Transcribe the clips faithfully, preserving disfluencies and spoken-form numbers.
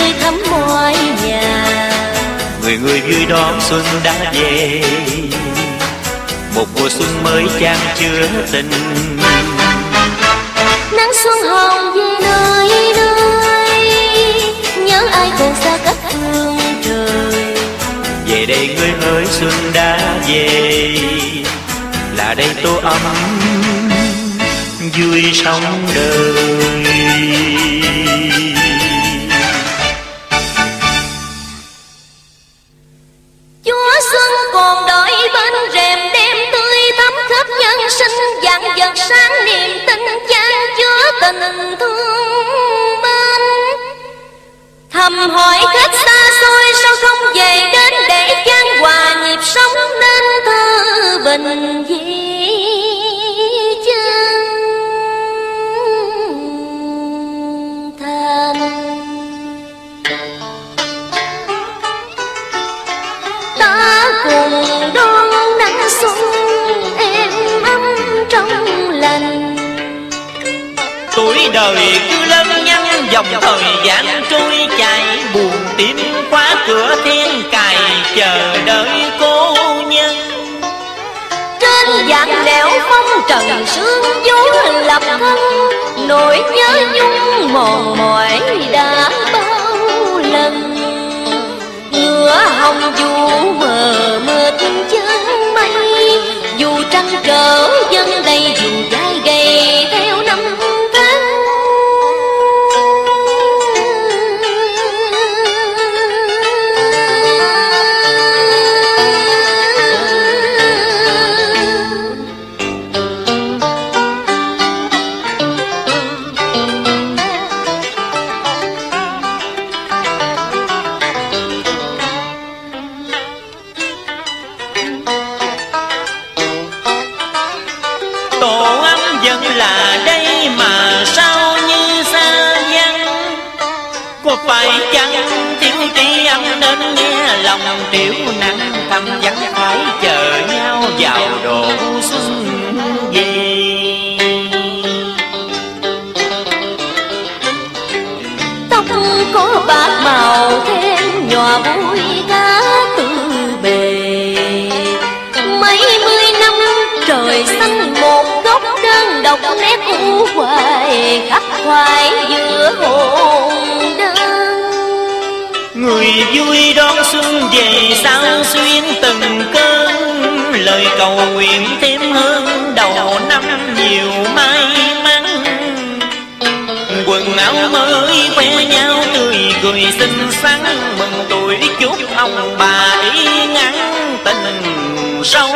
tươi thắm mọi nhà. Người người vui đón xuân đã về, một mùa xuân mới chan chứa tình. Nắng xuân hồng về nơi nơi, nhớ ai còn xa cách thương trời. Về đây người hỡi xuân đã về, là đây tô ấm vui sống đời. Chúa xuân còn đợi bên rèm đêm tươi thắm khắp nhân sinh, vạn vật sáng niềm tin chan chứa tình thương bên. Thầm hỏi khách xa xôi sao không về đến, để chan hòa nhịp sống nên thơ bình dị chân thành. Ta cùng đón nắng xuân êm ấm trong lành. Tuổi đời cứ lớn nhanh, dòng thời gian trôi chảy, buồn tim khóa cửa thiên cài chờ đợi cô nhân. Trên vạn nẻo phong trần sương vú lập thân, nỗi nhớ nhung mòn mỏi đã bao lần. Ngựa hồng dù mờ mịt chân mây, dù trăng trở dân đây, dù vai gầy theo năm tháng. Phải chăng thiếu tri âm nên nghe lòng triểu nặng thầm vắng, phải chờ nhau vào độ xuân về. Tóc có bạc màu thêm nhòa vui cá từ bề, mấy mươi năm trời xanh một góc đơn độc, nét u hoài khắc khoải giữa hồn đơn. Người vui đón xuân về sao xuyên từng cơn, lời cầu nguyện thêm hơn đầu năm nhiều may mắn. Quần áo mới khoe nhau tươi cười xinh xắn, mừng tuổi chúc ông bà ý ngắn tình sâu.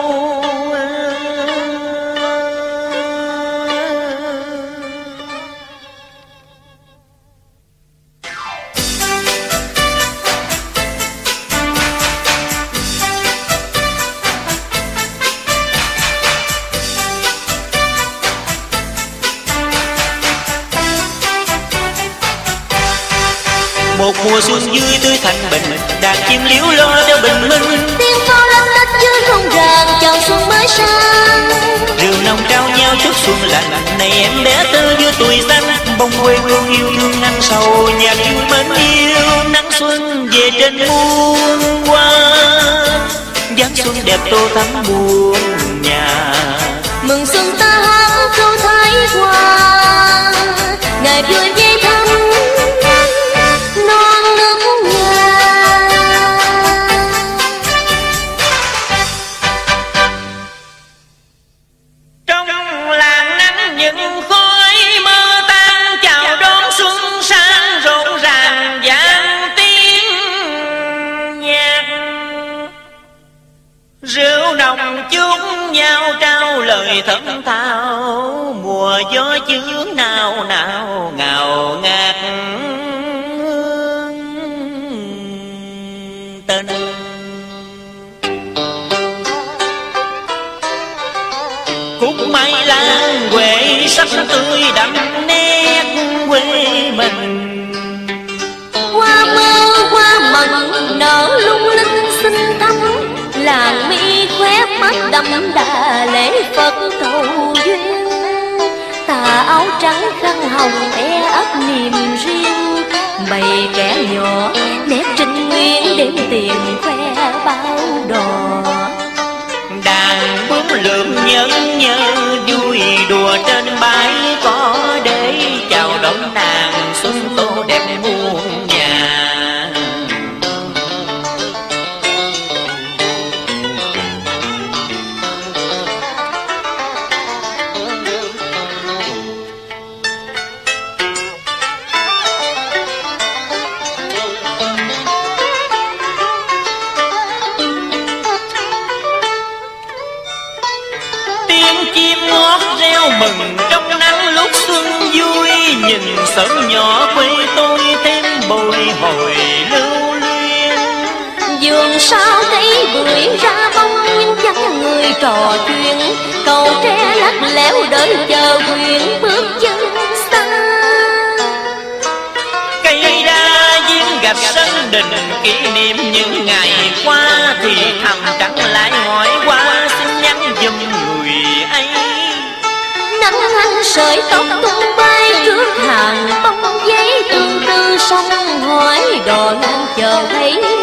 Một mùa xuân vui tươi thành bình, đàn chim liễu lo theo bình minh. Tiếng pháo lấp lách dưới không ràng chào xuân mới sang. Rượu nồng trao nhau chúc xuân lành, này em bé thơ giữa tuổi xanh. Bông quê hương yêu thương anh sầu, nhạc vui mến yêu. Nắng xuân về trên muôn hoa, dáng xuân đẹp tô thắm buồn nhà. Mừng xuân ta hát câu thái hoa, ngày vui về thăm non nước nhà. Trong làng nắng những khói mơ tan, chào đón xuân sang rộn ràng vang tiếng nhạc. Rượu nồng chung nhau trao lời thẫn thao, mùa gió chướng nào nào ngào ngạt tên. Cúc mai lan huệ sắc tươi đậm nét quê mình. Hoa mơ hoa mận nở lung linh xinh thắm, làng mi khóe mắt đậm đà lễ Phật cầu duyên. Ta già áo trắng khăn hồng e ấp niềm riêng. Bầy trẻ nhỏ nét trinh nguyên đếm tiền khoe bao đò. Đàn bướm lượn nhẫn nhơ vui đùa trên bãi có để chào đón nàng xuân tô đẹp muôn nhà. Mừng trong nắng lúc xuân vui, nhìn sớm nhỏ quê tôi thêm bồi hồi lưu luyến. Vườn sau cây bưởi ra bông vắng người trò chuyện, cầu tre lắc léo đợi chờ quyện bước chân xa. Cây đa viên gạch sân đình kỷ niệm những ngày qua, thì thầm chẳng lại hỏi qua xin nhắn giùm người ấy. Nắng anh sợi tóc tung bay trước hàng bông giấy tương tư sông hỏi đò ngang chờ thấy